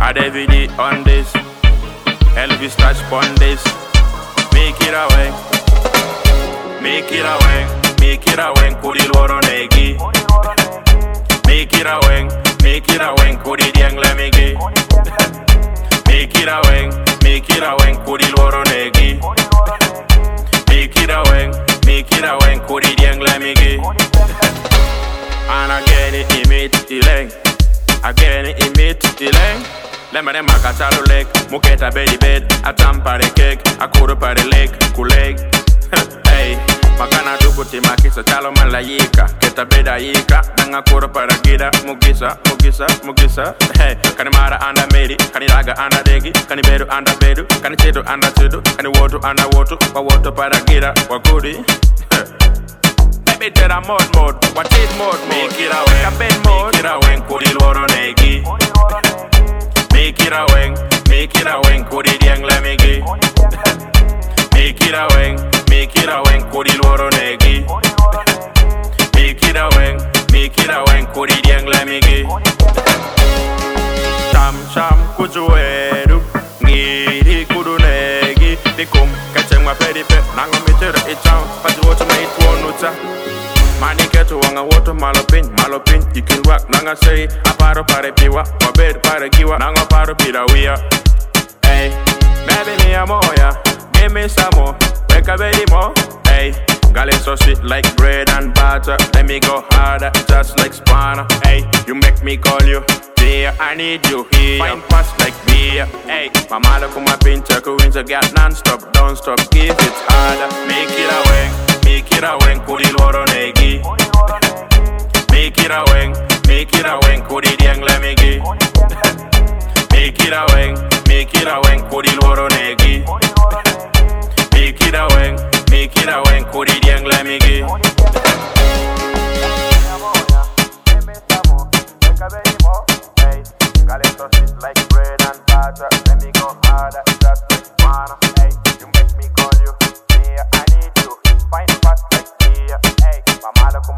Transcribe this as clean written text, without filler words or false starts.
I DVD on this, Elvis touch on this. Make it away, make it away, make it away, kudi loro negi. Make it away, kudi diang lemigi. Make it away, kudi loro negi. Make it away, kudi diang lemigi. And again it imit ileng, again it imit ileng. Lemare makatalo lake, muketa bedi bed, atampare cake, akuru pare lake, kuleg. Hey, makana duputi makisa chalo malayika, keta beda yika, nanga kuru para gida, mugisa. Hey, kanimara anda meri, kaniraga anda degi, kanibedu anda bedu, kanichedu anda chedu, kaniwotu anda wotu, wawotu para gida, wakudi. Baby, tell a mode, what is mode? Make it away, make it away, kudi loro negi. Make it away, kudi diang lemigi. Make it away, kudi loro negi. Make it away, kudi diang lemigi. Sham kujuedu, ngiri kudu negi. Dikum kacheng ma pedipe, nango mitere ichang, pati wotu na itwonuta. Mani ketu wanga woto malopin, you can work nanga say, aparo pare piwa, wabed pare giwa, nanga paro pidawia. Hey, baby me a moya, give me some more, wake a baby more. Hey, got it so sweet like bread and butter, let me go harder, just like spanner. Hey, you make me call you, dear, I need you here. Fine pass like beer. Hey, my mother come up in Chaco wins a got non-stop, don't stop, give it harder. Make it away, kudi loro negi. Make it away, kudi diang lemigi. Make it away, kudi loro negi. Make it away, kudi diang lemigi. Got it so sweet like bread and butter. Let me go harder, just like spanner. Hey, you make me call you. Yeah, I need you. Fine fast like here. Hey, my mother come